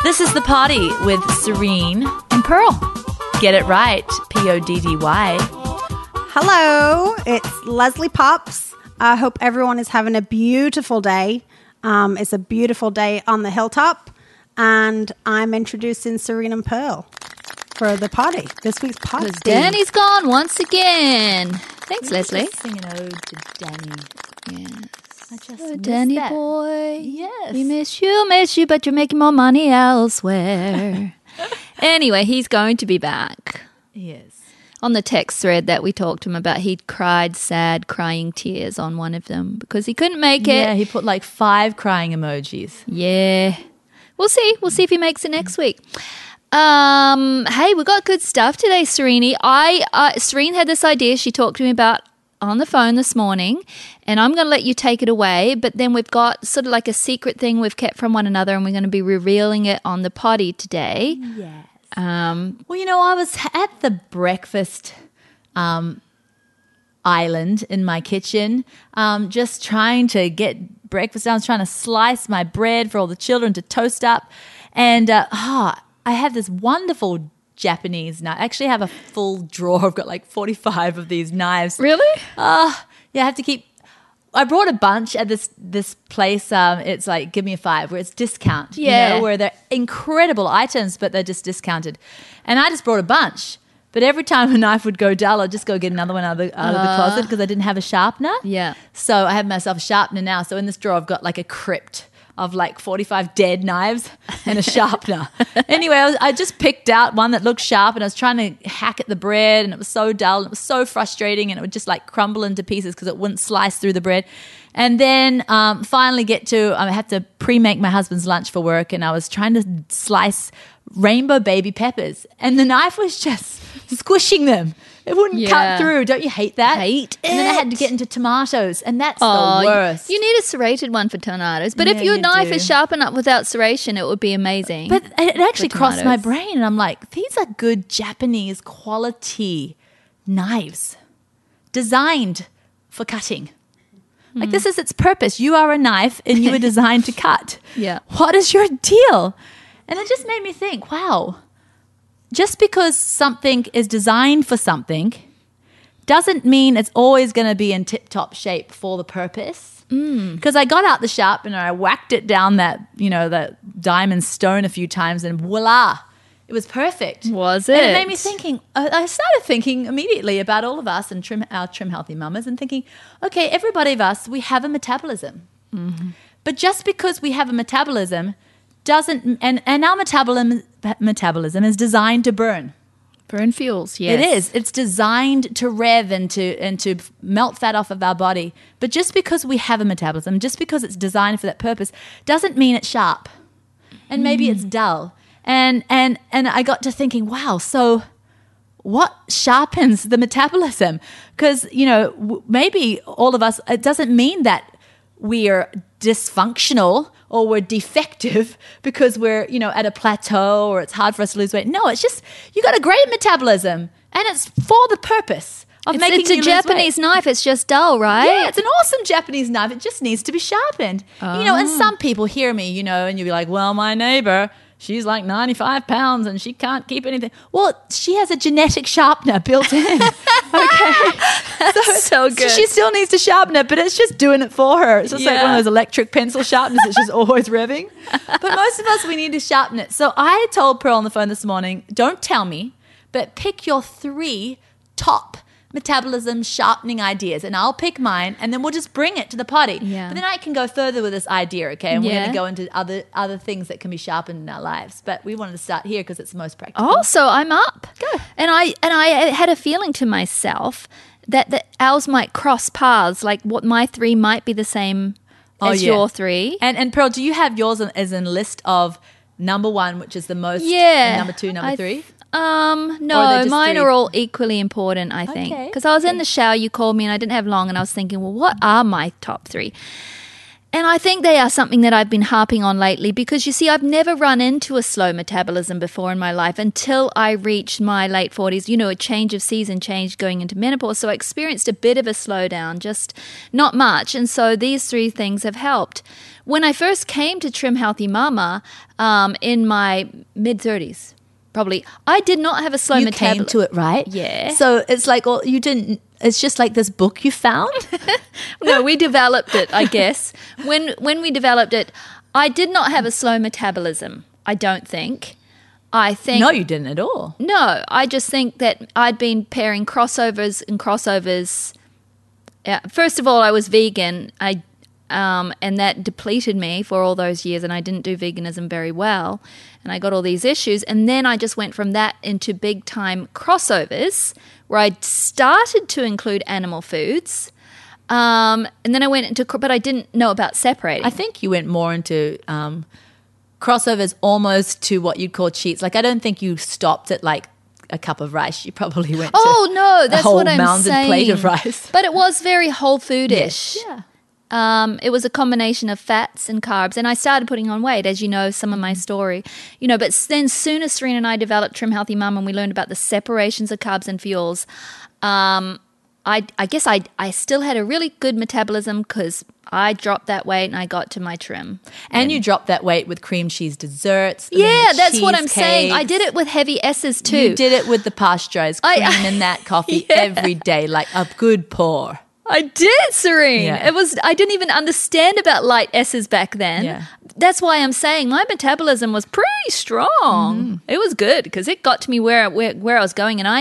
This is The Party with Serene and Pearl. Get it right, Poddy. Hello, it's Leslie Pops. I hope everyone is having a beautiful day. It's a beautiful day on the hilltop, and I'm introducing Serene and Pearl for the party. This week's party. Danny's gone once again. Thanks, Leslie. Sing an ode to Danny. Yes. I just Oh, missed Danny that. boy. Yes. We miss you, but you're making more money elsewhere. Anyway, he's going to be back. Yes. On the text thread that we talked to him about, he'd cried sad, crying tears on one of them because he couldn't make it. Yeah, he put like 5 crying emojis. Yeah. We'll see. We'll see if he makes it next week. Hey, we got good stuff today, Serene. Serene had this idea she talked to me about on the phone this morning, and I'm going to let you take it away, but then we've got sort of like a secret thing we've kept from one another, and we're going to be revealing it on the potty today. Yes. Well, you know, I was at the breakfast island in my kitchen, just trying to get breakfast done. I was trying to slice my bread for all the children to toast up. And I have this wonderful Japanese knife. I actually have a full drawer. I've got like 45 of these knives. Really? Yeah, I have to keep. I brought a bunch at this place. It's like Give Me a 5, where it's discount. Yeah. You know, where they're incredible items, but they're just discounted. And I just brought a bunch. But every time a knife would go dull, I'd just go get another one out of the closet because I didn't have a sharpener. Yeah. So I have myself a sharpener now. So in this drawer, I've got like a crypt of like 45 dead knives and a sharpener. Anyway, I just picked out one that looked sharp, and I was trying to hack at the bread, and it was so dull, and it was so frustrating, and it would just like crumble into pieces because it wouldn't slice through the bread. And then finally I had to pre-make my husband's lunch for work, and I was trying to slice rainbow baby peppers, and the knife was just squishing them. It wouldn't cut through. Don't you hate that? Hate And then I had to get into tomatoes, and that's the worst. You need a serrated one for tomatoes. But Yeah, if your you knife do. is sharp enough without serration, it would be amazing. But it actually For crossed my tomatoes. brain, and I'm like, these are good Japanese quality knives designed for cutting. Like, this is its purpose. You are a knife, and you were designed to cut. Yeah. What is your deal? And it just made me think, wow, just because something is designed for something doesn't mean it's always going to be in tip-top shape for the purpose. Because I got out the sharpener, I whacked it down that diamond stone a few times, and voila, it was perfect. Was And it? it made me thinking, I started thinking immediately about all of us and our Trim Healthy Mamas, and thinking, okay, everybody of us, we have a metabolism. Mm-hmm. But just because we have a metabolism doesn't, and our metabolism is designed to burn. Burn fuels, yes. It is. It's designed to rev and to melt fat off of our body. But just because we have a metabolism, just because it's designed for that purpose, doesn't mean it's sharp. And maybe it's dull. And I got to thinking, wow, so what sharpens the metabolism? Because, maybe all of us, it doesn't mean that we're dysfunctional or we're defective because we're, at a plateau or it's hard for us to lose weight. No, it's just you got a great metabolism, and it's for the purpose of making It's a you lose Japanese weight. knife. It's just dull, right? Yeah, it's an awesome Japanese knife. It just needs to be sharpened. And some people hear me, and you'll be like, well, my neighbor, she's like 95 pounds and she can't keep anything. Well, she has a genetic sharpener built in. Okay. So good. She still needs to sharpen it, but it's just doing it for her. It's just like one of those electric pencil sharpeners that's just always revving. But most of us, we need to sharpen it. So I told Pearl on the phone this morning, don't tell me, but pick your 3 top metabolism sharpening ideas, and I'll pick mine, and then we'll just bring it to the party. Yeah. But then I can go further with this idea, okay? And we're Yeah. going to go into other things that can be sharpened in our lives. But we wanted to start here because it's the most practical. Oh, so I'm up. Go. And I had a feeling to myself that ours might cross paths, like what my 3 might be the same as your 3. And Pearl, do you have yours as in list of number 1, which is the most, Yeah. and number 2, number 3? Or are No, they just mine 3? are all equally important, I think. Okay. Because I was in the shower, you called me, and I didn't have long, and I was thinking, well, what are my top 3? And I think they are something that I've been harping on lately because, you see, I've never run into a slow metabolism before in my life until I reached my late 40s, a change of season, change going into menopause. So I experienced a bit of a slowdown, just not much. And so these 3 things have helped. When I first came to Trim Healthy Mama in my mid-30s, probably, I did not have a slow metabolism. You came to it, right? Yeah. So it's like, well, you didn't, it's just like this book you found? No, we developed it, I guess. When we developed it, I did not have a slow metabolism, I don't think. I think... No, you didn't at all. No, I just think that I'd been pairing crossovers. First of all, I was vegan, and that depleted me for all those years, and I didn't do veganism very well, and I got all these issues. And then I just went from that into big-time crossovers, where I started to include animal foods, and then I went into... But I didn't know about separating. I think you went more into crossovers almost to what you'd call cheats. Like, I don't think you stopped at, like, a cup of rice. You probably went to no, that's a whole what I'm mounded saying. plate of rice. But it was very whole food-ish. Yeah. It was a combination of fats and carbs, and I started putting on weight, as you know, some of my story, but then soon as Serena and I developed Trim Healthy Mum and we learned about the separations of carbs and fuels, I guess I still had a really good metabolism because I dropped that weight and I got to my trim. And you dropped that weight with cream cheese desserts. Yeah, that's what I'm saying. I did it with heavy S's too. You did it with the pasteurized cream in that coffee every day, like a good pour. I did, Serene. Yeah. I didn't even understand about light S's back then. Yeah. That's why I'm saying my metabolism was pretty strong. Mm-hmm. It was good because it got to me where I was going, and I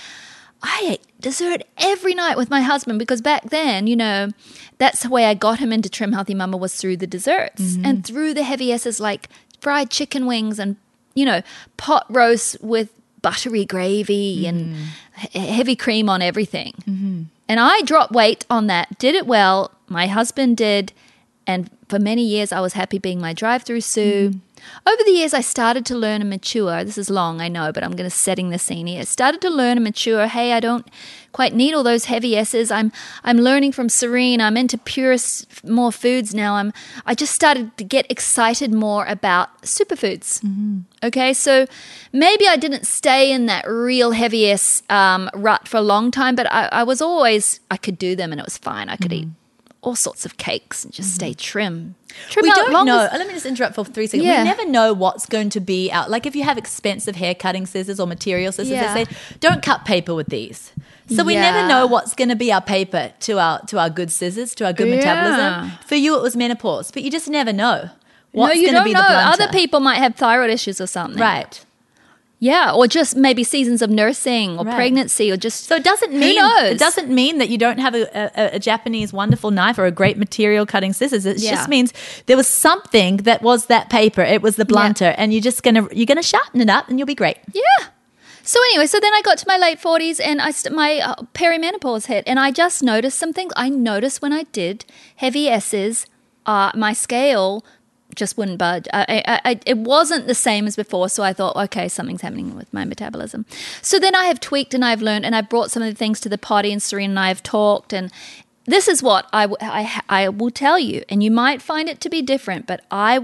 ate dessert every night with my husband because back then, that's the way I got him into Trim Healthy Mama was through the desserts and through the heavy S's like fried chicken wings and, pot roast with buttery gravy and heavy cream on everything. Mm-hmm. And I dropped weight on that, did it well. My husband did. And for many years, I was happy being my drive-through Sue. Over the years, I started to learn and mature. This is long, I know, but I'm going to setting the scene here. I started to learn and mature. Hey, I don't quite need all those heavy S's. I'm learning from Serene. I'm into purest, more foods now. I just started to get excited more about superfoods. Mm-hmm. Okay, so maybe I didn't stay in that real heavy S rut for a long time, but I was always, I could do them and it was fine. I could eat all sorts of cakes and just stay trim. We don't know. Let me just interrupt for 3 seconds. Yeah. We never know what's going to be out. Like if you have expensive hair cutting scissors or material scissors, they say, don't cut paper with these. So we never know what's going to be our paper to our good scissors, to our good metabolism. For you, it was menopause, but you just never know what's going to be the blunter. Other people might have thyroid issues or something. Right. Yeah, or just maybe seasons of nursing or pregnancy or just... So it doesn't mean, who knows? It doesn't mean that you don't have a Japanese wonderful knife or a great material cutting scissors. It just means there was something that was that paper. It was the blunter, and you're gonna sharpen it up, and you'll be great. Yeah. So anyway, then I got to my late 40s, and my perimenopause hit, and I just noticed some things. I noticed when I did heavy S's, my scale just wouldn't budge. It wasn't the same as before, so I thought, okay, something's happening with my metabolism. So then I have tweaked and I've learned and I've brought some of the things to the potty, and Serena and I have talked, and this is what I will tell you, and you might find it to be different, but I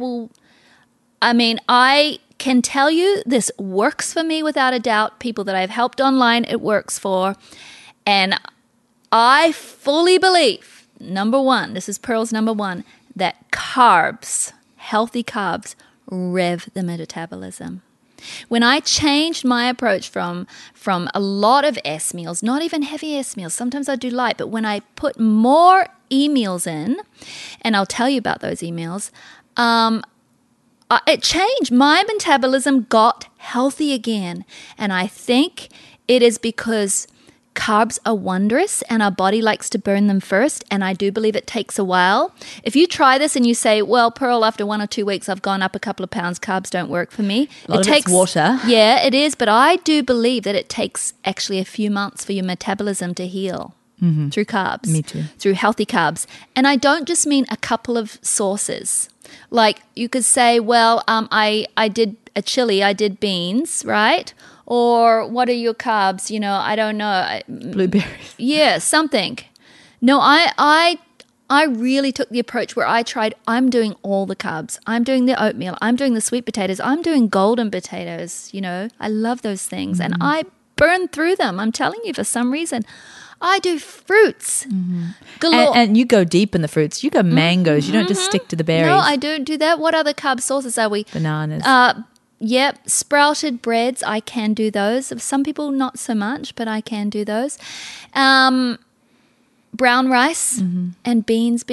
can tell you this works for me without a doubt. People that I've helped online, it works for, and I fully believe, number one, this is Pearl's number one, that carbs, healthy carbs, rev the metabolism. When I changed my approach from a lot of S meals, not even heavy S meals, sometimes I do light, but when I put more E meals in, and I'll tell you about those E meals, it changed. My metabolism got healthy again. And I think it is because carbs are wondrous and our body likes to burn them first, and I do believe it takes a while. If you try this and you say, well, Pearl, after 1 or 2 weeks I've gone up a couple of pounds, carbs don't work for me. It takes water. Yeah, it is, but I do believe that it takes actually a few months for your metabolism to heal through carbs. Me too. Through healthy carbs. And I don't just mean a couple of sources. Like you could say, well, I did a chili, I did beans, right? Or what are your carbs? I don't know. Blueberries. Yeah, something. No, I I really took the approach where I'm doing all the carbs. I'm doing the oatmeal. I'm doing the sweet potatoes. I'm doing golden potatoes. I love those things. And I burn through them. I'm telling you, for some reason. I do fruits. Galore. And you go deep in the fruits. You go mangoes. You don't just stick to the berries. No, I don't do that. What other carb sources are we? Bananas. Yep, sprouted breads, I can do those. Some people not so much, but I can do those. Brown rice and beans.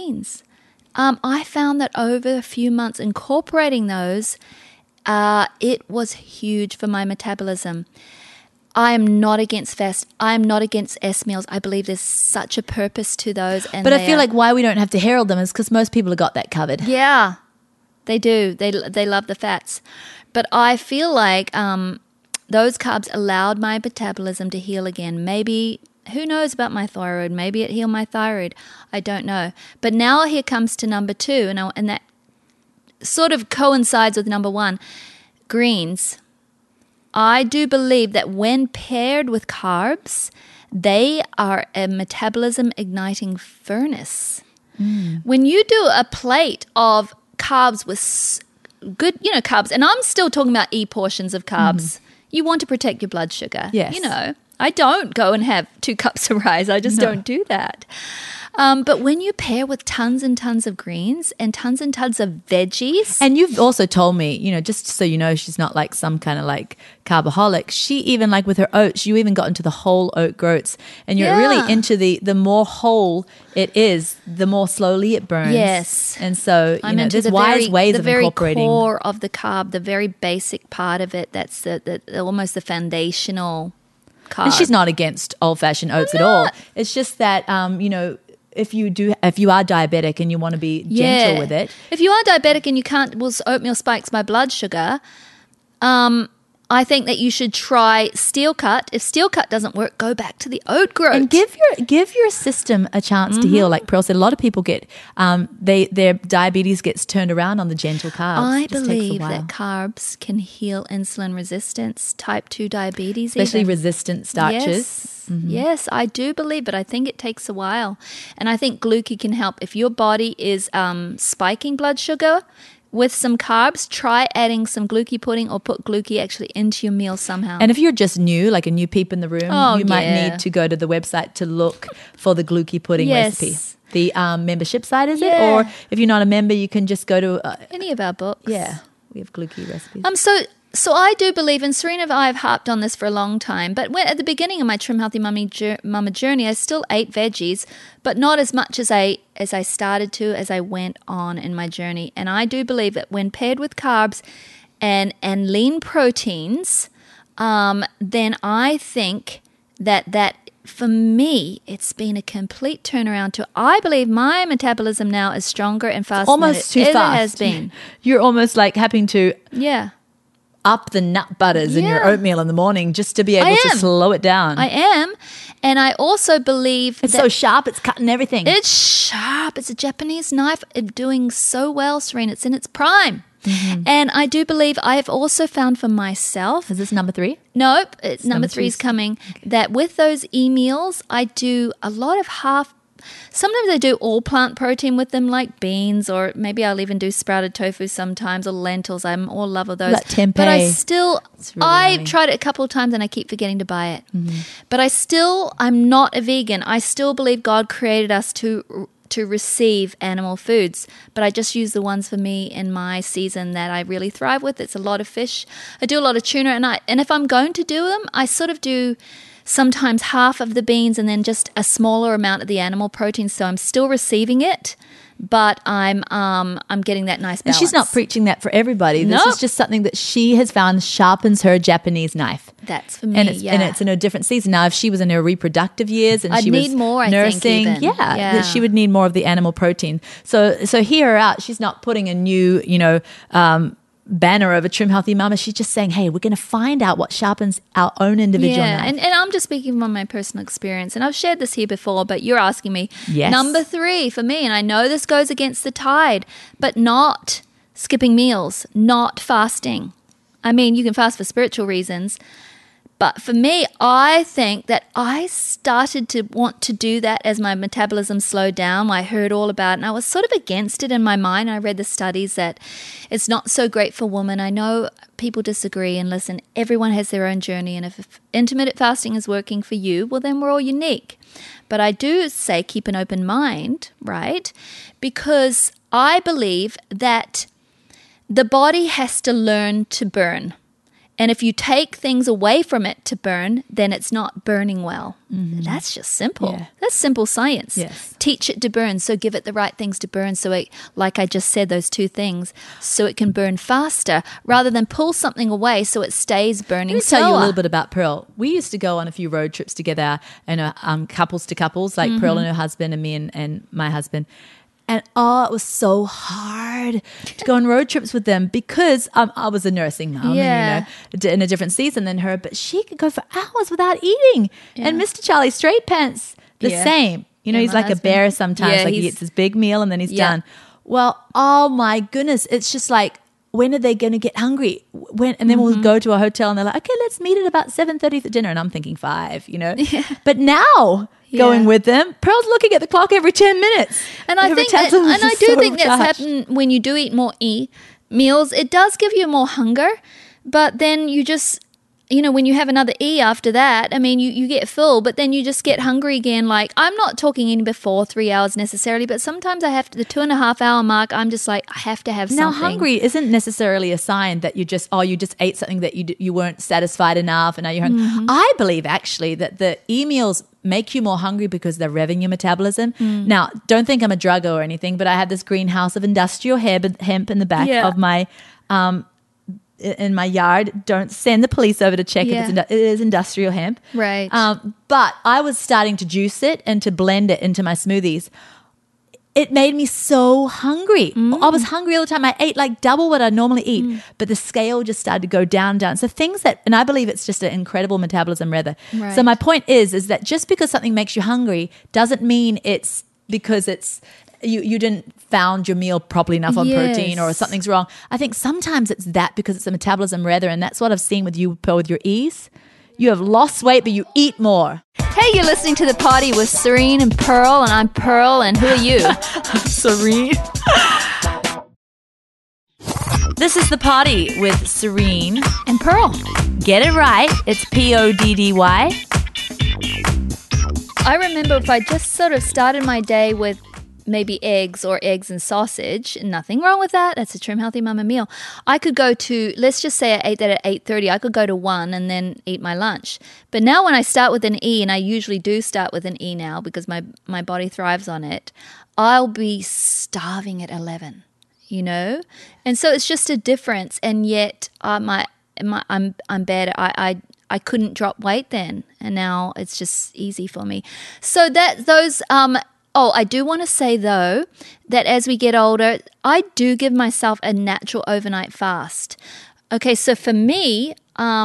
I found that over a few months incorporating those, it was huge for my metabolism. I am not against fast. I am not against S meals. I believe there's such a purpose to those. But I feel like why we don't have to herald them is because most people have got that covered. Yeah, they do. They love the fats. But I feel like those carbs allowed my metabolism to heal again. Maybe, who knows about my thyroid? Maybe it healed my thyroid. I don't know. But now here comes to number 2, and that sort of coincides with number 1, greens. I do believe that when paired with carbs, they are a metabolism igniting furnace. When you do a plate of carbs with good, carbs, and I'm still talking about portions of carbs, you want to protect your blood sugar. Yes. I don't go and have 2 cups of rice. I just don't do that. But when you pair with tons and tons of greens and tons of veggies. And you've also told me, just so you know, she's not like some kind of like carboholic. She even like with her oats, you even got into the whole oat groats. And you're really into the more whole it is, the more slowly it burns. Yes. And so, I'm into there's wise ways of incorporating. The very core of the carb, the very basic part of it, that's the almost the foundational carb. And she's not against old-fashioned oats at all. It's just that, if you are diabetic and you want to be gentle with it. If you are diabetic and you can't, oatmeal spikes my blood sugar, I think that you should try Steel Cut. If Steel Cut doesn't work, go back to the oat groat. And give your system a chance to heal. Like Pearl said, a lot of people get, their diabetes gets turned around on the gentle carbs. I believe that carbs can heal insulin resistance, type 2 diabetes. Especially resistant starches. Yes. Yes, I do believe, but I think it takes a while. And I think Glucose can help. If your body is spiking blood sugar with some carbs, try adding some Glucose pudding or put Glucose actually into your meal somehow. And if you're just new, like a new peep in the room, you might need to go to the website to look for the Glucose pudding recipe. The membership site, is it? Or if you're not a member, you can just go to any of our books. Yeah, we have Glucose recipes. So I do believe, and Serena and I have harped on this for a long time, but at the beginning of my Trim Healthy Mama journey, I still ate veggies, but not as much as I started to as I went on in my journey. And I do believe that when paired with carbs and lean proteins, then I think that for me, it's been a complete turnaround to, I believe my metabolism now is stronger and faster than it ever has been. You're almost like having to... Yeah. Up the nut butters in your oatmeal in the morning just to be able to slow it down. I am. And I also believe it's so sharp, it's cutting everything. It's sharp. It's a Japanese knife. It's doing so well, Serena. It's in its prime. And I do believe I have also found for myself. Is this number 3? Nope. Number 3 is coming. That with those e-meals, I do a lot of sometimes I do all plant protein with them, like beans, or maybe I'll even do sprouted tofu sometimes, or lentils. I'm all love of those. Like tempeh. But I've tried it a couple of times and I keep forgetting to buy it. But I'm not a vegan. I still believe God created us to receive animal foods, but I just use the ones for me in my season that I really thrive with. It's a lot of fish. I do a lot of tuna, and if I'm going to do them, I sort of do sometimes half of the beans and then just a smaller amount of the animal protein. So I'm still receiving it, but I'm getting that nice balance. And she's not preaching that for everybody. This is just something that she has found sharpens her Japanese knife. That's for me, and it's in a different season. Now, if she was in her reproductive years and I'd she was need more, nursing, I think, that she would need more of the animal protein. So hear her out. She's not putting a new, banner over Trim Healthy Mama. She's just saying, hey, we're going to find out what sharpens our own individual knife. And I'm just speaking from my personal experience, and I've shared this here before, but you're asking me. Yes. Number 3 for me, and I know this goes against the tide, but not skipping meals, not fasting. I mean, you can fast for spiritual reasons, But for me, I think that I started to want to do that as my metabolism slowed down. I heard all about it and I was sort of against it in my mind. I read the studies that it's not so great for women. I know people disagree, and listen, everyone has their own journey, and if intermittent fasting is working for you, well, then we're all unique. But I do say keep an open mind, right? Because I believe that the body has to learn to burn. And if you take things away from it to burn, then it's not burning well. That's just simple. Yeah. That's simple science. Yes. Teach it to burn, so give it the right things to burn. So it, like I just said, those two things, so it can burn faster rather than pull something away so it stays burning Let me slower. tell you a little bit about Pearl. We used to go on a few road trips together, and couples to couples, like Pearl and her husband and me and my husband. And it was so hard to go on road trips with them because I was a nursing mum, Yeah. and, in a different season than her, but she could go for hours without eating. Yeah. And Mr. Charlie Straight Pants, the Yeah. same. Yeah, He's my like husband. a bear sometimes. Yeah, Like he he's- gets his big meal and then he's Yeah. done. Well, oh my goodness, it's just like, when are they going to get hungry? And then we'll go to a hotel and they're like, okay, let's meet at about 7:30 for dinner. And I'm thinking 5, But now going Yeah. with them, Pearl's looking at the clock every 10 minutes. And I Her think that, metabolism and I is do so think that's charged. happened when you do eat more meals. It does give you more hunger, but then you just, when you have another after that, I mean, you get full, but then you just get hungry again. Like, I'm not talking eating before 3 hours necessarily, but sometimes I have to, the 2.5 hour mark, I'm just like, I have to have Now, something. hungry isn't necessarily a sign that you just ate something that you weren't satisfied enough and now you're hungry. Mm-hmm. I believe actually that the meals make you more hungry because they're revving your metabolism. Now, don't think I'm a drugger or anything, but I have this greenhouse of industrial hemp in the back Yeah. of my in my yard. Don't send the police over to check if Yeah. it is industrial hemp. Right. But I was starting to juice it and to blend it into my smoothies. It made me so hungry. I was hungry all the time. I ate like double what I normally eat, but the scale just started to go down. So things and I believe it's just an incredible metabolism rather. Right. So my point is that just because something makes you hungry doesn't mean it's because you didn't found your meal properly enough on protein or Yes. something's wrong. I think sometimes it's that because it's a metabolism rather, and that's what I've seen with you, Pearl, with your ease. You have lost weight, but you eat more. Hey, you're listening to The Party with Serene and Pearl, and I'm Pearl, and who are you? Serene. This is The Party with Serene. And Pearl. Get it right. It's PODDY. I remember if I just sort of started my day with maybe eggs and sausage, nothing wrong with that. That's a Trim Healthy Mama meal. I could go to, let's just say I ate that at 8:30. I could go to 1 and then eat my lunch. But now when I start with an E, and I usually do start with an E now because my body thrives on it, I'll be starving at 11, And so it's just a difference. And yet I'm bad. I couldn't drop weight then, and now it's just easy for me. So I do want to say though that as we get older, I do give myself a natural overnight fast. Okay, so for me,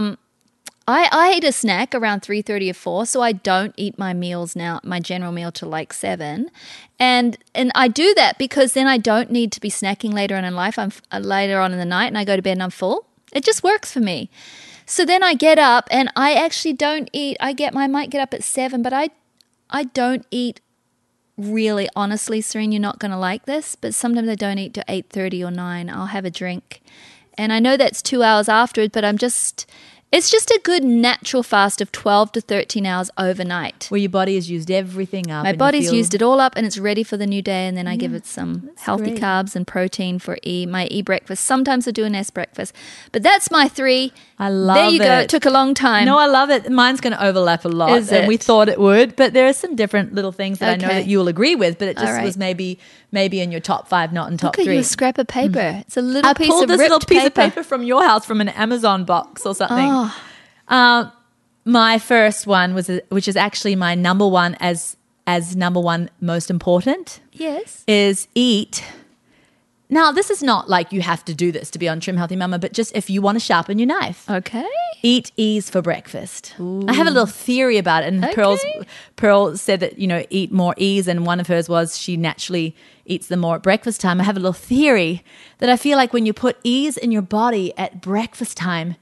I eat a snack around 3:30 or 4, so I don't eat my meals now, my general meal, till like 7, and I do that because then I don't need to be snacking later on in life. I'm later on in the night, and I go to bed and I'm full. It just works for me. So then I get up and I actually don't eat. I might get up at 7, but I don't eat really. Honestly, Serene, you're not going to like this, but sometimes I don't eat till 8:30 or 9. I'll have a drink, and I know that's 2 hours afterward, but it's just a good natural fast of 12 to 13 hours overnight. Where your body has used everything up. My body's used it all up and it's ready for the new day, and then I give it some healthy great. carbs and protein for my breakfast. Sometimes I do an S breakfast, but that's my 3. I love There you it. go. It took a long time. No, I love it. Mine's going to overlap a lot, Is and we it? thought it would, but there are some different little things that I know Okay. that you'll agree with, but it just All right. was maybe in your top 5, not in top Look at 3. you, a scrap of paper. It's a little I piece pulled of this ripped little piece paper. of paper from your house from an Amazon box or something. Oh. My first one which is actually my number one as number one most important, Yes. is eat. Now, this is not like you have to do this to be on Trim Healthy Mama, but just if you want to sharpen your knife. Okay. Eat ease for breakfast. I have a little theory about it, and Okay. Pearl said that eat more ease, and one of hers was she naturally eats them more at breakfast time. I have a little theory that I feel like when you put ease in your body at breakfast time,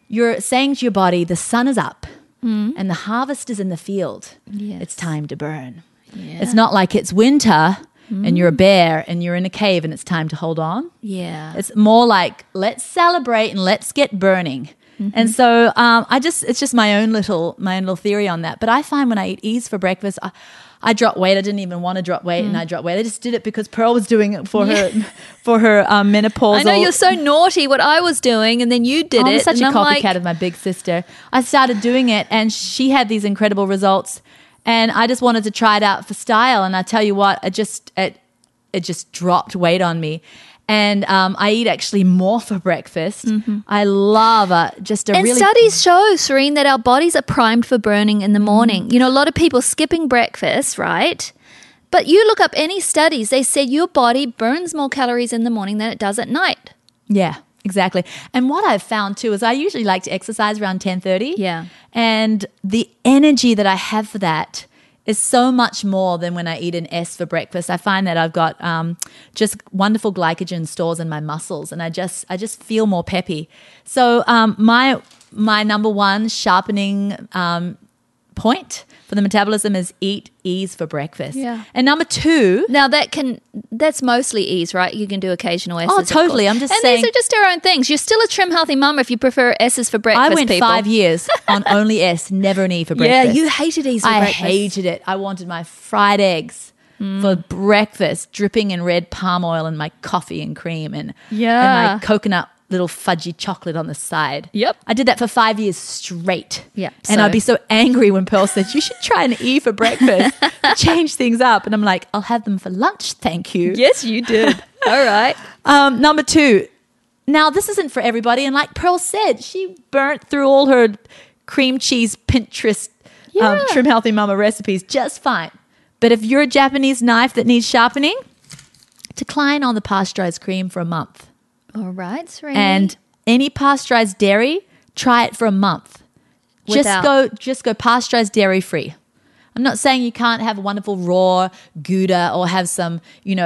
you're saying to your body, the sun is up and the harvest is in the field. Yes. It's time to burn. Yeah. It's not like it's winter and you're a bear and you're in a cave and it's time to hold on. Yeah. It's more like, let's celebrate and let's get burning. And so it's just my own little theory on that. But I find when I eat Ease for breakfast, I drop weight. I didn't even want to drop weight, and I dropped weight. I just did it because Pearl was doing it for her menopausal. I know you're so naughty what I was doing, and then you did I'm it. such a and I'm copycat of my big sister. I started doing it, and she had these incredible results, and I just wanted to try it out for style. And I tell you what, it just dropped weight on me. And I eat actually more for breakfast. I love And studies show, Serene, that our bodies are primed for burning in the morning. You know, a lot of people skipping breakfast, right? But you look up any studies, they said your body burns more calories in the morning than it does at night. Yeah, exactly. And what I've found too is I usually like to exercise around 10:30. Yeah. And the energy that I have for that is so much more than when I eat an S for breakfast. I find that I've got just wonderful glycogen stores in my muscles, and I just feel more peppy. So my number one sharpening point for the metabolism is eat Ease for breakfast. Yeah. And number two, Now that's mostly Ease, right? You can do occasional S's. Oh, of totally. course. I'm just and saying- these are just our own things. You're still a trim healthy mum if you prefer S's for breakfast. I went people. 5 years on only S, never an E for Yeah, breakfast. you hated E's for I breakfast. hated it. I wanted my fried eggs for breakfast, dripping in red palm oil and my coffee and cream and my coconut little fudgy chocolate on the side. Yep. I did that for 5 years straight. Yeah, And so- I'd be so angry when Pearl said, you should try an E for breakfast, change things up. And I'm like, I'll have them for lunch, thank you. Yes, you did. All right. Number two, now this isn't for everybody. And like Pearl said, she burnt through all her cream cheese Pinterest Yeah. Trim Healthy Mama recipes just fine. But if you're a Japanese knife that needs sharpening, decline on the pasteurized cream for a month. All right, Serene. And any pasteurized dairy, try it for a month. Without- Just go pasteurized dairy free. I'm not saying you can't have a wonderful raw Gouda or have some,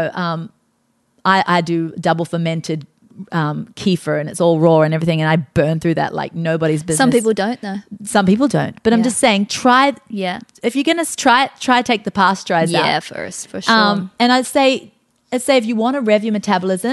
I do double fermented kefir and it's all raw and everything, and I burn through that like nobody's business. some people don't though. Some people don't. But I'm Yeah. just saying, try. Yeah. If you're gonna try it, take the pasteurized out. Yeah, first, for sure. And I'd say if you want to rev your metabolism,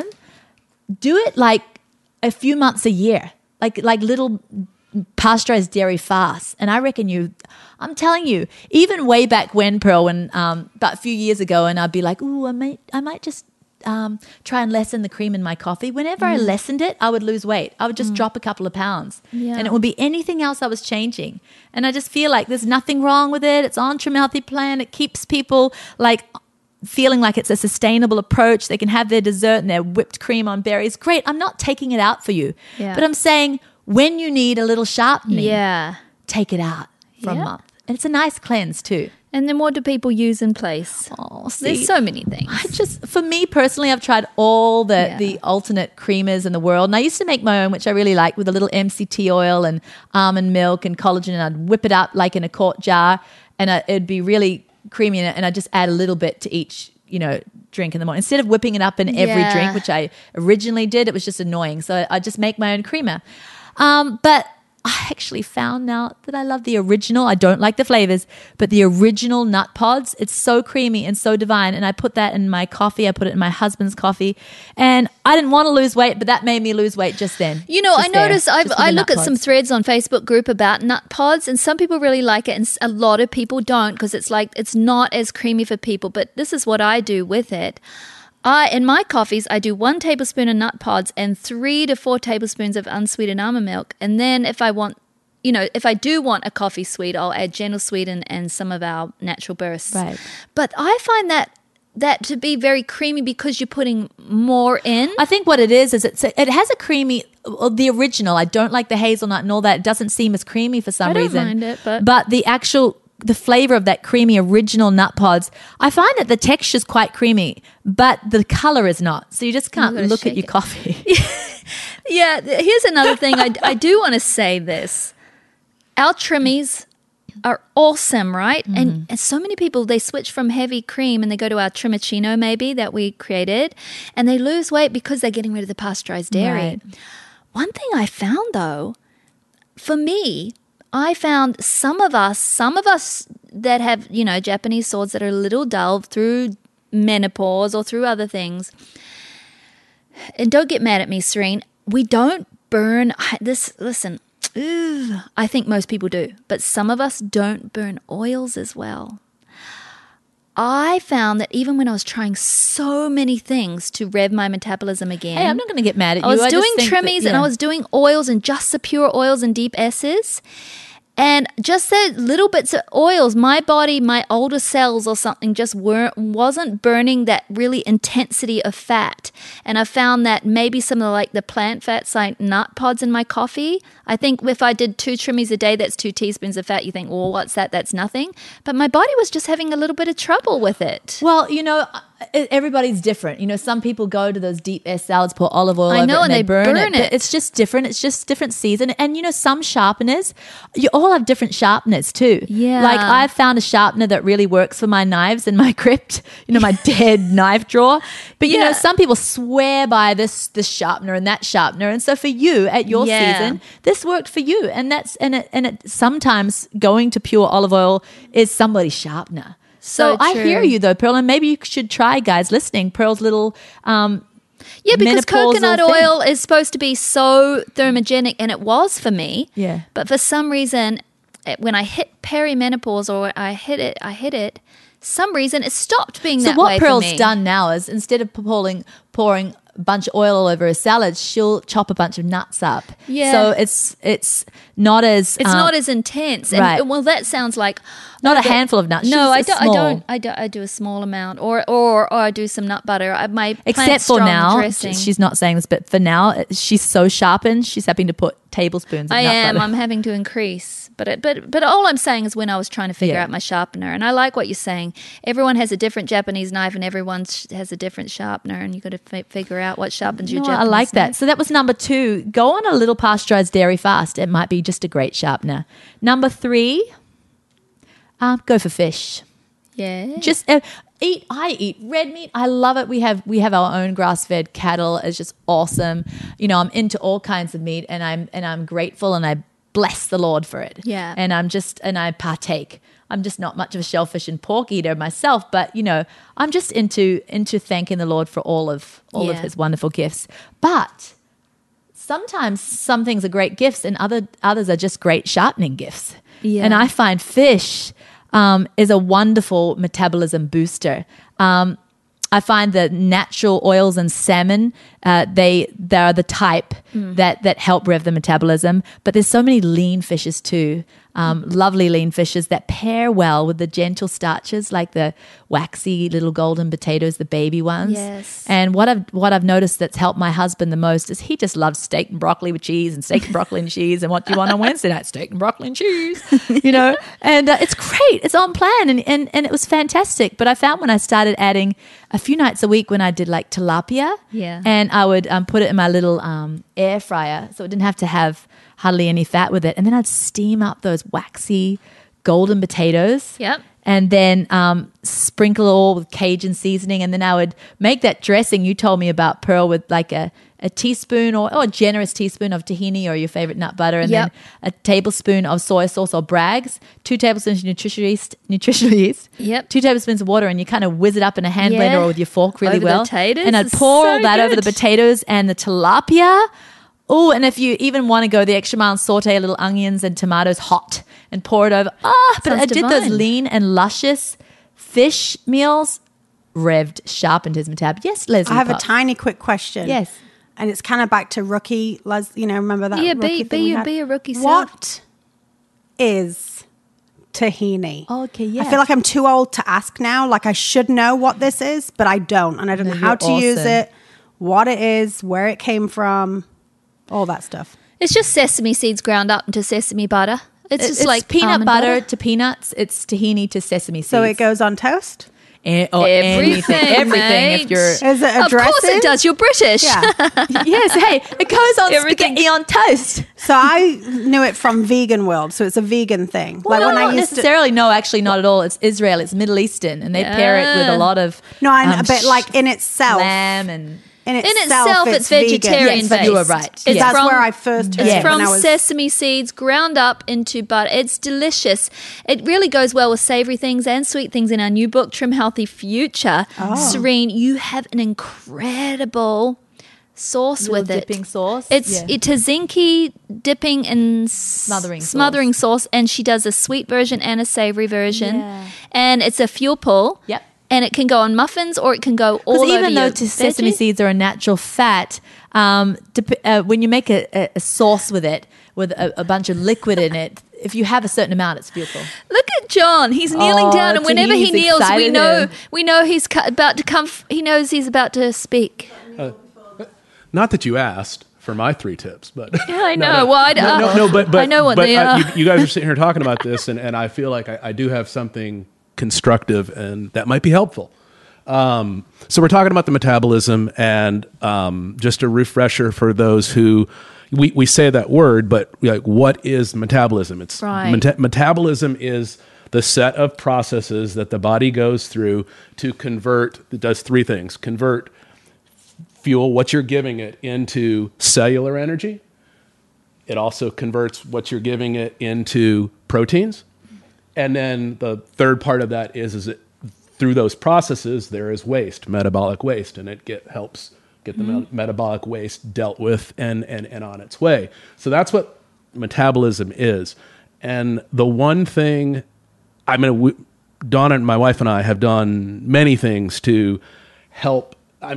do it like a few months a year, like little pasteurized dairy fasts. And I reckon I'm telling you, even way back when, Pearl, when about a few years ago, and I'd be like, ooh, I might just try and lessen the cream in my coffee. Whenever I lessened it, I would lose weight. I would just drop a couple of pounds. Yeah. And it would be anything else I was changing. And I just feel like there's nothing wrong with it. It's on Trim Healthy Plan. It keeps people like feeling like it's a sustainable approach. They can have their dessert and their whipped cream on berries. Great. I'm not taking it out for you. Yeah. But I'm saying when you need a little sharpening, Yeah. take it out for a Yeah. month. And it's a nice cleanse too. And then what do people use in place? Oh, There's so many things. For me personally, I've tried all Yeah. the alternate creamers in the world. And I used to make my own, which I really like, with a little MCT oil and almond milk and collagen. And I'd whip it up like in a quart jar and it'd be really creamy in it. And I'd just add a little bit to each, drink in the morning. Instead of whipping it up in every Yeah. drink, which I originally did, it was just annoying. So I just make my own creamer. But I actually found now that I love the original. I don't like the flavors, but the original nut pods, it's so creamy and so divine. And I put that in my coffee. I put it in my husband's coffee. And I didn't want to lose weight, but that made me lose weight just then. I noticed, I I look at some threads on Facebook group about nut pods, and some people really like it and a lot of people don't, because it's like, it's not as creamy for people. But this is what I do with it. In my coffees, I do 1 tablespoon of nut pods and 3 to 4 tablespoons of unsweetened almond milk. And then if I want, if I do want a coffee sweet, I'll add Gentle Sweet and some of our natural bursts. Right. But I find that to be very creamy because you're putting more in. I think what it is it has a creamy, the original. I don't like the hazelnut and all that. It doesn't seem as creamy for some I don't reason. mind it, but- the flavor of that creamy original nut pods, I find that the texture is quite creamy, but the color is not. So you just can't gotta look at shake your it. coffee. Yeah, here's another thing. I do want to say this. Our trimmies are awesome, right? And so many people, they switch from heavy cream and they go to our Trimicino maybe that we created, and they lose weight because they're getting rid of the pasteurized dairy. Right. One thing I found though, for me, I found some of us that have, Japanese swords that are a little dull through menopause or through other things. And don't get mad at me, Serene. We don't burn this. Listen, I think most people do, but some of us don't burn oils as well. I found that even when I was trying so many things to rev my metabolism again. Hey, I'm not going to get mad at you. I was just doing think trimmies that, and I was doing oils and just the pure oils and deep S's. And just the little bits of oils, my body, my older cells or something just wasn't burning that really intensity of fat. And I found that maybe some of the plant fats like nut pods in my coffee, I think if I did 2 trimmies a day, that's 2 teaspoons of fat. You think, well, what's that? That's nothing. But my body was just having a little bit of trouble with it. Well, everybody's different. Some people go to those deep S salads, pour olive oil over it, and they they burn it. But it's just different. It's just different season. And, some sharpeners, you all have different sharpeners too. Yeah. Like I've found a sharpener that really works for my knives in my crypt, my dead knife drawer. But, some people swear by this sharpener and that sharpener. And so for you at your season, this worked for you. And it sometimes going to pure olive oil is somebody's sharpener. So I hear you though, Pearl, and maybe you should try, guys listening, Pearl's little because coconut oil is supposed to be so thermogenic, and it was for me. Yeah. But for some reason, when I hit perimenopause or I hit it, some reason it stopped being that way for me. So what Pearl's done now is instead of pouring a bunch of oil all over a salad, she'll chop a bunch of nuts up. Yeah. So it's not as not as intense. And right. Well, that sounds like not a handful of nuts. No, I don't. I do a small amount, or I do some nut butter. Except for now, dressing. she's not saying this, but for now, she's so sharpened, she's having to put tablespoons of nut butter. I'm having to increase. But all I'm saying is when I was trying to figure out my sharpener, and I like what you're saying. Everyone has a different Japanese knife, and everyone has a different sharpener, and you've got to figure out what sharpens your Japanese I like that. knife. So that was number 2. Go on a little pasteurized dairy fast. It might be just a great sharpener. Number 3, go for fish. Yeah. Just I eat red meat. I love it. We have our own grass-fed cattle. It's just awesome. I'm into all kinds of meat, and I'm grateful, and I bless the Lord for it. Yeah. And I partake. I'm just not much of a shellfish and pork eater myself, but I'm just into thanking the Lord for all of his wonderful gifts. But sometimes some things are great gifts and others are just great sharpening gifts. Yeah. And I find fish is a wonderful metabolism booster. I find that natural oils and salmon, they are the type that help rev the metabolism. But there's so many lean fishes too, lovely lean fishes that pair well with the gentle starches, like the waxy little golden potatoes, the baby ones. Yes. And what I've noticed that's helped my husband the most is he just loves steak and broccoli with cheese and steak and broccoli and cheese. And what do you want on Wednesday night? Steak and broccoli and cheese, And it's great. It's on plan, and it was fantastic. But I found when I started adding a few nights a week when I did like tilapia, and I would put it in my little air fryer, so it didn't have to have hardly any fat with it, and then I'd steam up those waxy golden potatoes. Yep. And then sprinkle it all with Cajun seasoning, and then I would make that dressing you told me about, Pearl, with like a teaspoon or a generous teaspoon of tahini or your favorite nut butter, and then a tablespoon of soy sauce or Bragg's, 2 tablespoons of nutritional yeast, 2 tablespoons of water, and you kind of whiz it up in a hand blender or with your fork really over well. The potatoes. And I'd pour all that over the potatoes and the tilapia. Oh, and if you even want to go the extra mile and saute a little onions and tomatoes hot and pour it over. But I did those lean and luscious fish meals, sharpened his metabolism. Yes, Leslie. I have a tiny quick question. Yes. And it's kind of back to rookie, remember that rookie thing we had? be a rookie self. What is tahini? Okay, yeah. I feel like I'm too old to ask now. Like I should know what this is, but I don't. And I don't know how to use it, what it is, where it came from. All that stuff. It's just sesame seeds ground up into sesame butter. It's like peanut butter to peanuts. It's tahini to sesame seeds. So it goes on toast? Everything. If you're, is it a of dressing? course it does. You're British. Yeah. yes. Hey, it goes on spaghetti on toast. So I knew it from vegan world. So it's a vegan thing. Well, like when not I used necessarily. No, actually, not at all. It's Israel. It's Middle Eastern, and they pair it with a lot of but like in itself, lamb and in itself, it's vegetarian Yes, based. you are right. It's That's from, where I first heard It's it from when I was sesame seeds ground up into butter. It's delicious. It really goes well with savory things and sweet things. In our new book, Trim Healthy Future, Serene, you have an incredible sauce with it. Dipping sauce. It's tzatziki dipping and smothering sauce, and she does a sweet version and a savory version, and it's a fuel pull. Yep. And it can go on muffins, or it can go all over even though your sesame veggies. seeds are a natural fat, when you make a sauce with it, with a bunch of liquid in it, if you have a certain amount, it's beautiful. Look at John; he's kneeling down, and whenever he he's kneels, excited. we know he's about to come. He knows he's about to speak. Not that you asked for my 3 tips, but Yeah, I know. Well, but I know what they are. You guys are sitting here talking about this, and I feel like I do have something constructive, and that might be helpful. So we're talking about the metabolism, and just a refresher for those who we say that word, but like, what is metabolism? It's Right. Metabolism is the set of processes that the body goes through to convert. It does 3 things: convert fuel, what you're giving it, into cellular energy. It also converts what you're giving it into proteins. And then the third part of that is it, through those processes, there is waste, metabolic waste, and it helps get the metabolic waste dealt with and on its way. So that's what metabolism is. And the one thing, Donna, my wife, and I have done many things to help.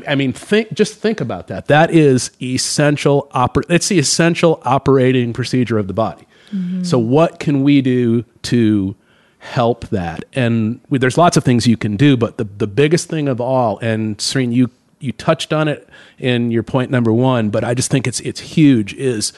Think about that. That is essential. It's the essential operating procedure of the body. Mm-hmm. So what can we do to help that? And there's lots of things you can do, but the biggest thing of all, and Serene, you touched on it in your point number 1, but I just think it's huge, is,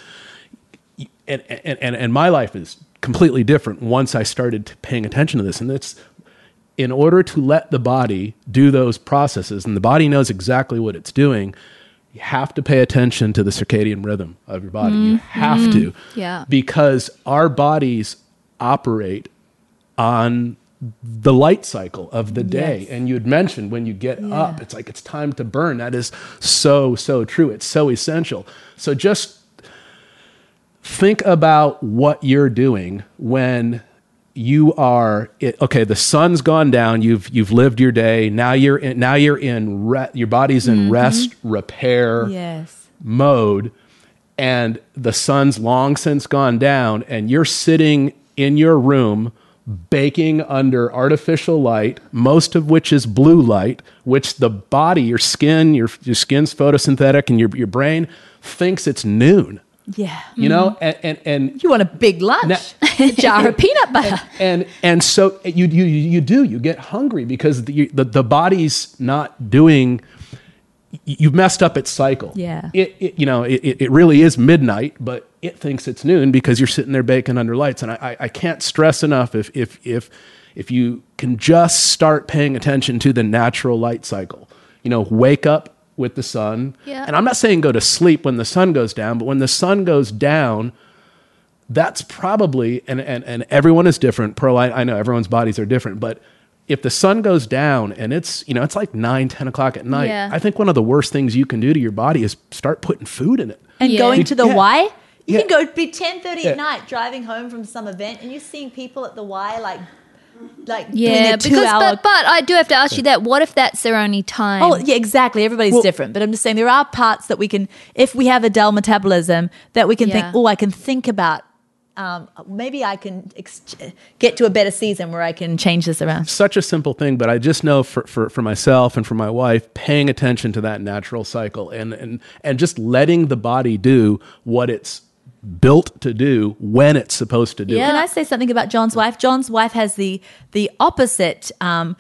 and my life is completely different once I started paying attention to this. And it's, in order to let the body do those processes, and the body knows exactly what it's doing, you have to pay attention to the circadian rhythm of your body. You have to. Yeah. Because our bodies operate on the light cycle of the day. Yes. And you had mentioned when you get up, it's like it's time to burn. That is so true. It's so essential. So just think about what you're doing when you are the sun's gone down, you've lived your day, now you're in your body's in rest repair mode, and the sun's long since gone down, and you're sitting in your room baking under artificial light, most of which is blue light, which the body, your skin's photosynthetic, and your brain thinks it's noon. Yeah. You know, and you want a big lunch, a jar of peanut butter. And so you get hungry because the body's not doing, you've messed up its cycle. Yeah. It really is midnight, but it thinks it's noon because you're sitting there baking under lights. And I can't stress enough, if you can just start paying attention to the natural light cycle, wake up with the sun. Yeah. And I'm not saying go to sleep when the sun goes down, but when the sun goes down, that's probably, and everyone is different. Pearl, I know everyone's bodies are different, but if the sun goes down and it's like 9, 10 o'clock at night, I think one of the worst things you can do to your body is start putting food in it. And going to the Y, you Yeah. can go be 10:30 at night driving home from some event, and you're seeing people at the Y doing their 2 hour. But I do have to ask you that. What if that's their only time? Oh, yeah, exactly. Everybody's different. But I'm just saying there are parts that we can, if we have a dull metabolism, that we can think, I can think about, maybe I can get to a better season where I can change this around. Such a simple thing, but I just know for myself and for my wife, paying attention to that natural cycle and just letting the body do what it's built to do when it's supposed to do Can it. I say something about John's wife? John's wife has the opposite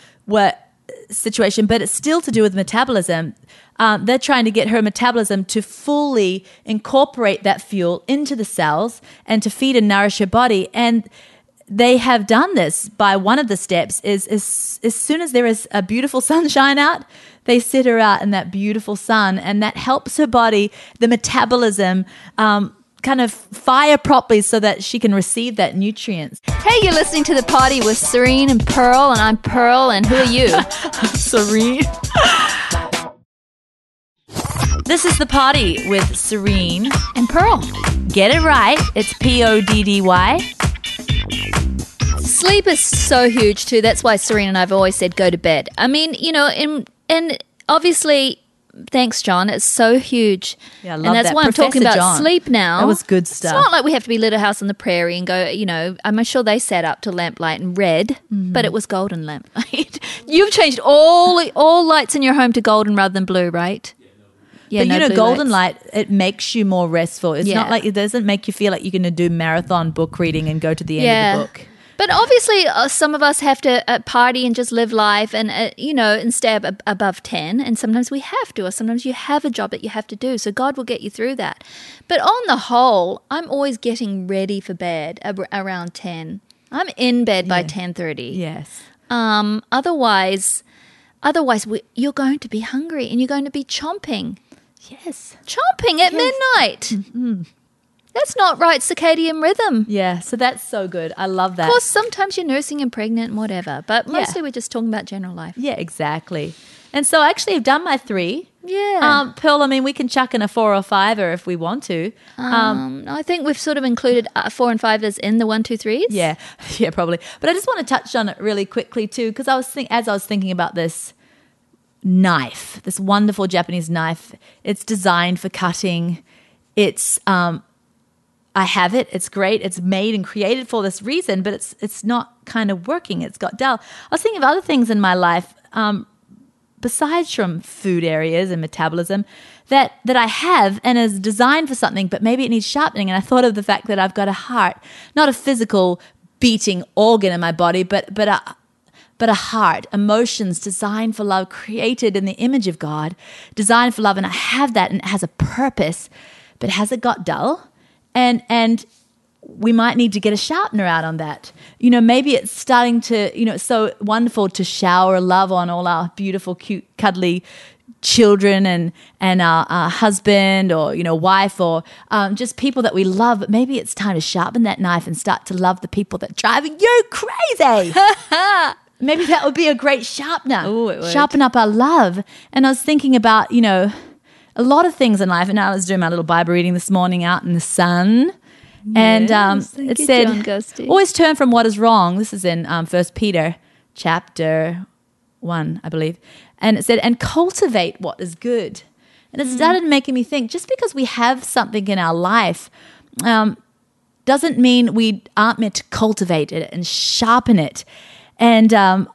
situation, but it's still to do with metabolism. They're trying to get her metabolism to fully incorporate that fuel into the cells and to feed and nourish her body. And they have done this by one of the steps is as soon as there is a beautiful sunshine out, they sit her out in that beautiful sun, and that helps her body, the metabolism, kind of fire properly so that she can receive that nutrients. Hey, you're listening to The Party with Serene and Pearl, and I'm Pearl, and who are you? Serene. This is The Party with Serene. And Pearl. Get it right. It's PODDY. Sleep is so huge too. That's why Serena and I have always said go to bed. I mean, and obviously, thanks, John. It's so huge. Yeah, I love and that's that. why I'm talking Professor about John. sleep now. That was good stuff. It's not like we have to be Little House on the Prairie and go, I'm sure they sat up to lamplight and red, but it was golden lamplight. You've changed all lights in your home to golden rather than blue, right? Yeah, But blue golden lights. light, it makes you more restful. It's Yeah. not like it doesn't make you feel like you're going to do marathon book reading and go to the end of the book. But obviously, some of us have to party and just live life and, and stay above 10. And sometimes we have to, or sometimes you have a job that you have to do. So God will get you through that. But on the whole, I'm always getting ready for bed around 10. I'm in bed by 10:30. Yes. Otherwise, you're going to be hungry and you're going to be chomping. Yes. Chomping at midnight. That's not right circadian rhythm. Yeah, so that's so good. I love that. Of course, sometimes you're nursing and pregnant and whatever, but mostly we're just talking about general life. Yeah, exactly. And so actually I've done my 3. Yeah. Pearl, I mean, we can chuck in a 4 or 5 or if we want to. I think we've sort of included 4 and 5 as in the 1, 2, 3s. Yeah, yeah, probably. But I just want to touch on it really quickly too, because as I was thinking about this knife, this wonderful Japanese knife, it's designed for cutting. It's I have it. It's great. It's made and created for this reason, but it's not kind of working. It's got dull. I was thinking of other things in my life, besides from food areas and metabolism, that I have and is designed for something, but maybe it needs sharpening. And I thought of the fact that I've got a heart, not a physical beating organ in my body, but a heart, emotions designed for love, created in the image of God, designed for love. And I have that, and it has a purpose, but has it got dull? And we might need to get a sharpener out on that. Maybe it's starting to, it's so wonderful to shower love on all our beautiful, cute, cuddly children and our husband or, wife or just people that we love. But maybe it's time to sharpen that knife and start to love the people that are driving you crazy. Maybe that would be a great sharpener. Ooh, it would. Sharpen up our love. And I was thinking about, a lot of things in life. And I was doing my little Bible reading this morning out in the sun. And Yes, it thank you, said, John Ghosty. always turn from what is wrong. This is in 1 Peter chapter 1, I believe. And it said, and cultivate what is good. And it started making me think, just because we have something in our life doesn't mean we aren't meant to cultivate it and sharpen it. And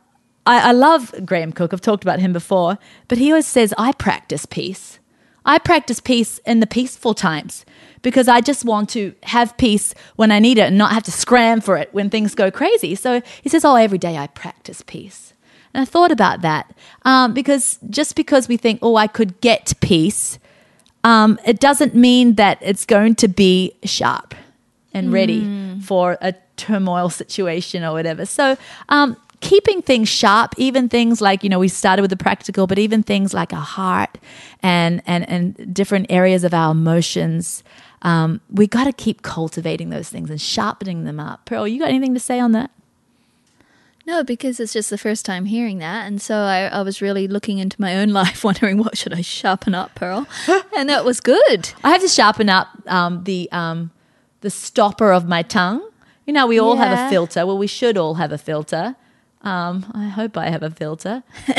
I love Graham Cook. I've talked about him before. But he always says, I practice peace. I practice peace in the peaceful times because I just want to have peace when I need it and not have to scram for it when things go crazy. So he says, every day I practice peace. And I thought about that because just because we think, I could get peace, it doesn't mean that it's going to be sharp and ready for a turmoil situation or whatever. So keeping things sharp, even things like, we started with the practical, but even things like our heart and different areas of our emotions, we got to keep cultivating those things and sharpening them up. Pearl, you got anything to say on that? No, because it's just the first time hearing that. And so I was really looking into my own life, wondering what should I sharpen up, Pearl? And that was good. I have to sharpen up the stopper of my tongue. We all have a filter. Well, we should all have a filter. I hope I have a filter.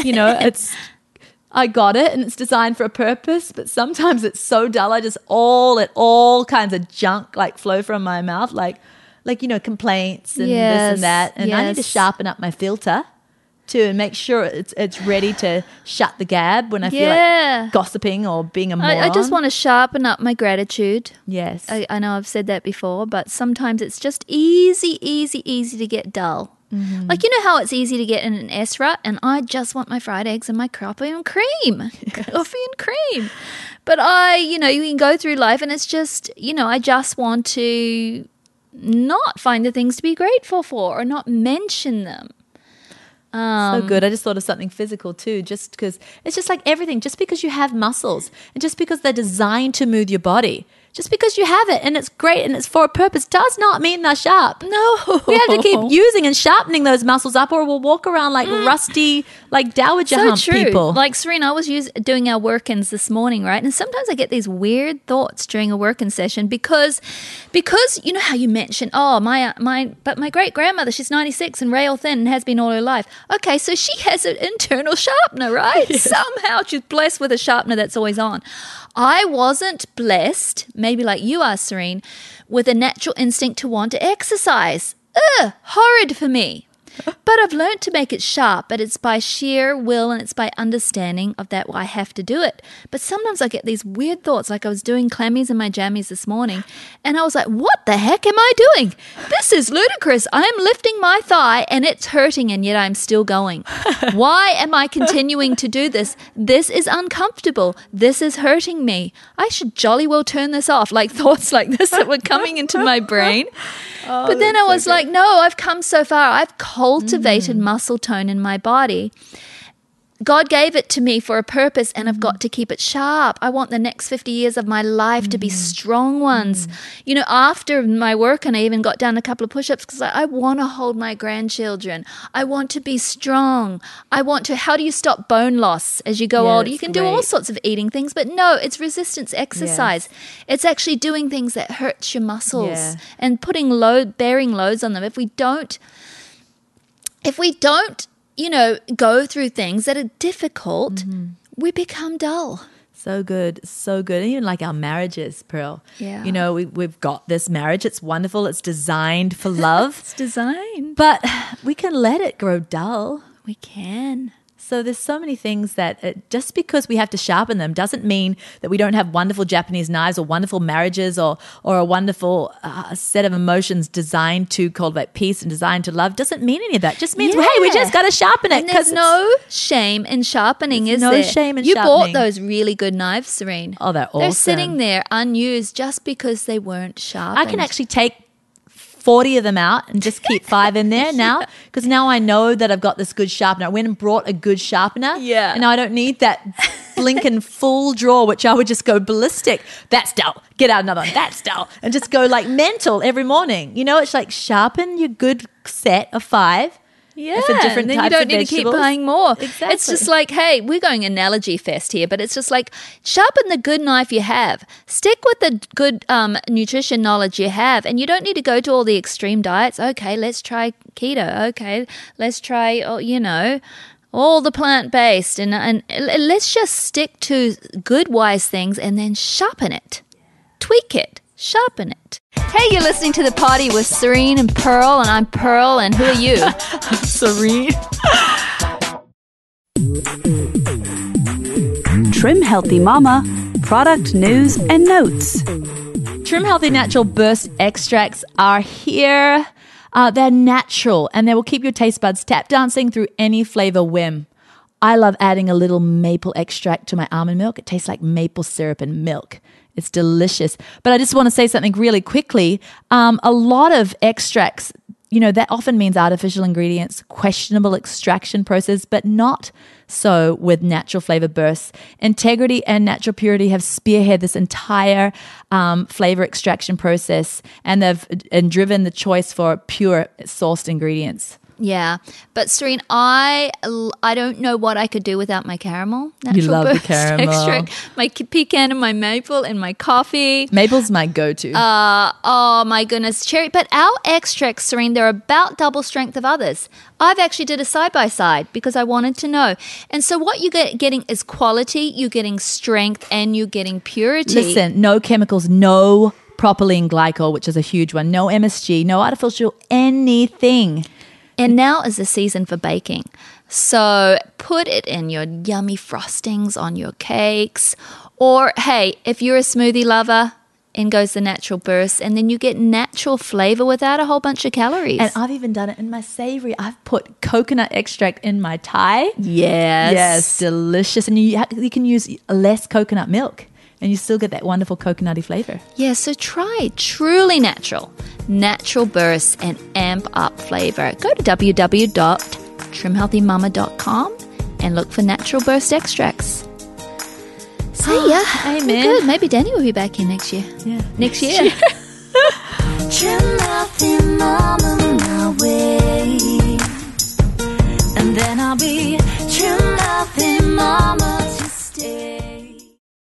I got it and it's designed for a purpose, but sometimes it's so dull. I just all kinds of junk flow from my mouth, complaints and this and that. And I need to sharpen up my filter too and make sure it's ready to shut the gab when I feel like gossiping or being a moron. I just want to sharpen up my gratitude. Yes. I know I've said that before, but sometimes it's just easy to get dull. Mm-hmm. How it's easy to get in an S rut, and I just want my fried eggs and my coffee and cream. Yes. Coffee and cream. But you can go through life and it's just, I just want to not find the things to be grateful for or not mention them. So good. I just thought of something physical too, just because it's just like everything. Just because you have muscles and just because they're designed to move your body, Just because you have it and it's great and it's for a purpose does not mean they're sharp. No. We have to keep using and sharpening those muscles up, or we'll walk around like rusty, like dowager hump people. Like, Serena, I was doing our work-ins this morning, right? And sometimes I get these weird thoughts during a work-in session because you know how you mentioned, but my great-grandmother, she's 96 and rail thin and has been all her life. Okay, so she has an internal sharpener, right? Yes. Somehow she's blessed with a sharpener that's always on. I wasn't blessed, maybe like you are, Serene, with a natural instinct to want to exercise. Horrid for me. But I've learned to make it sharp, but it's by sheer will and it's by understanding of that I have to do it. But sometimes I get these weird thoughts, like I was doing clammies and my jammies this morning, and I was like, what the heck am I doing? This is ludicrous. I am lifting my thigh and it's hurting, and yet I'm still going. Why am I continuing to do this? This is uncomfortable. This is hurting me. I should jolly well turn this off, like thoughts like this that were coming into my brain. But then I was like, no, I've come so far. I've cultivated muscle tone in my body. God gave it to me for a purpose, and I've got to keep it sharp. I want the next 50 years of my life to be strong ones. You know, after my work, and I even got down a couple of push-ups because I want to hold my grandchildren. I want to be strong. How do you stop bone loss as you go older? You can do all sorts of eating things, but no, it's resistance exercise. Yes. It's actually doing things that hurts your muscles and bearing loads on them. If we don't, go through things that are difficult, we become dull. So good, so good. And even like our marriages, Pearl. Yeah. You know, we've got this marriage. It's wonderful. It's designed for love. It's designed. But we can let it grow dull. We can. So there's so many things that just because we have to sharpen them doesn't mean that we don't have wonderful Japanese knives or wonderful marriages or a wonderful set of emotions designed to cultivate peace and designed to love. Doesn't mean any of that. Just means, hey, we just got to sharpen it. And there's no shame in sharpening, is there? No shame in sharpening. You bought sharpening. those really good knives, Serene. Oh, they're awesome. They're sitting there unused just because they weren't sharpened. I can actually take 40 of them out and just keep 5 in there now, because now I know that I've got this good sharpener. I went and brought a good sharpener. Yeah. And now I don't need that blinking full drawer, which I would just go ballistic. That's dull. Get out another one. That's dull. And just go like mental every morning. You know, it's like sharpen your good set of 5. Yeah, for different and then types you don't of need to keep vegetables. buying more. Exactly. It's just like, hey, we're going analogy fest here, but it's just like sharpen the good knife you have. Stick with the good nutrition knowledge you have, and you don't need to go to all the extreme diets. Okay, let's try keto. Okay, let's try, all the plant-based, and let's just stick to good, wise things and then sharpen it, tweak it, sharpen it. Hey, you're listening to The Party with Serene and Pearl, and I'm Pearl, and who are you? Serene. Trim Healthy Mama, product news and notes. Trim Healthy Natural Burst extracts are here. They're natural, and they will keep your taste buds tap dancing through any flavor whim. I love adding a little maple extract to my almond milk. It tastes like maple syrup and milk. It's delicious. But I just want to say something really quickly. A lot of extracts, that often means artificial ingredients, questionable extraction process, but not so with natural flavor bursts. Integrity and natural purity have spearheaded this entire flavor extraction process, and they've driven the choice for pure sourced ingredients. Yeah, but Serene, I don't know what I could do without my caramel. You love the burst caramel. Extract, my pecan and my maple and my coffee. Maple's my go-to. Oh my goodness, cherry. But our extracts, Serene, they're about double strength of others. I've actually did a side-by-side because I wanted to know. And so what you're getting is quality, you're getting strength, and you're getting purity. Listen, no chemicals, no propylene glycol, which is a huge one, no MSG, no artificial anything. And now is the season for baking. So put it in your yummy frostings on your cakes. Or, hey, if you're a smoothie lover, in goes the natural burst. And then you get natural flavor without a whole bunch of calories. And I've even done it in my savory. I've put coconut extract in my Thai. Yes. Yes, delicious. And you can use less coconut milk, and you still get that wonderful coconutty flavor. Yeah, so try truly natural bursts and amp up flavor. Go to www.trimhealthymama.com and look for natural burst extracts. See ya. Amen. Good. Maybe Danny will be back here next year. Yeah. Next year. Trim nothing, mama, my way. And then I'll be